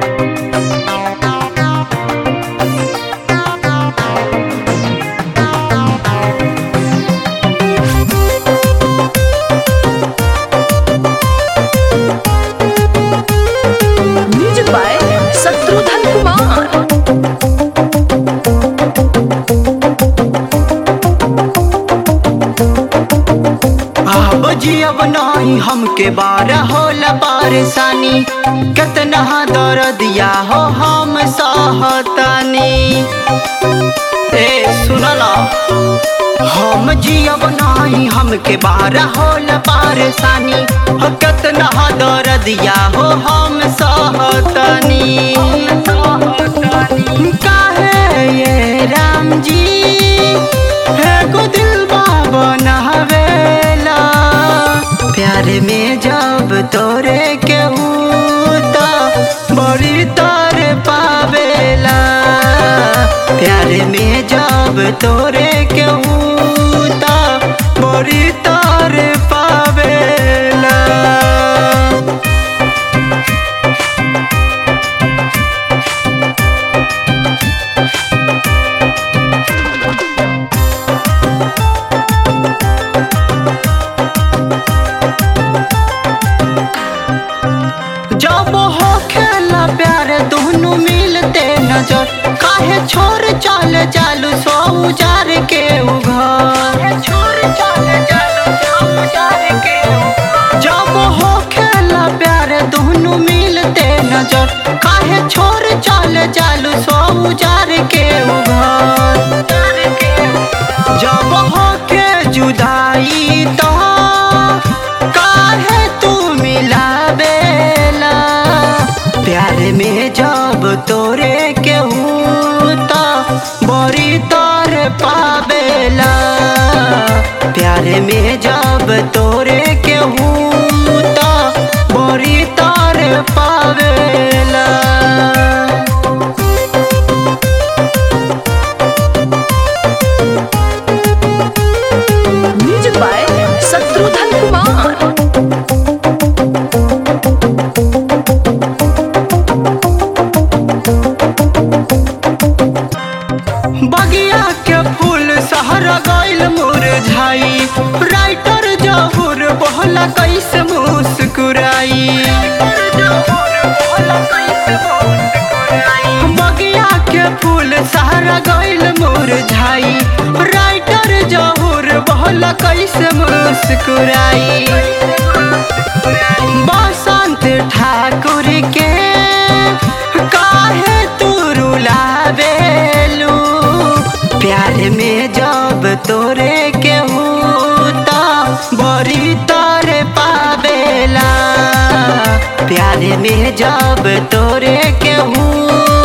Music by Shatrughan Kumar. अब जियब नहीं हमके बारा होला परेशानी, कितना दर्दिया हो हम सहतनी। ए सुनला, हम जियब नहीं हमके बारा होला परेशानी, हो कितना दर्दिया हो हम सहतनी। काहे ये राम जी एगो दिल बनावेला, प्यार में जब तोरे के तो बड़ी तर पावेला। प्यार में जब तोरे के तो बड़ी तर पावेला। जब हो खेला प्यार दोनों मिलते नजर, काहे छोड़ चल जालू सो उजार के उघर। जब हो खेला प्यार दोनों मिलते नजर, काहे छोड़ चल जालू सो उजार के उघर। जब हो के जुदाई तो काहे तू मिलावेला, प्यार में जब तोरे के तो बड़ी तर पावेला। प्यार में जब तोरे के तो बड़ी तर पावेला। Music by Shatrughan Kumar. बगिया के फूल सहर गइल मुरझाई, राइटर जहूर बहला कैसे मुस्कुराई। बगिया के फूल सहर गइल मुरझाई, राइटर जहूर बहला कैसे मुस्कुराई। बसंत ठाकुर के काहे तू रुलावेलू, प्यार में जब तोरे के तो बड़ी तर पावेला। प्यार में जब तोरे के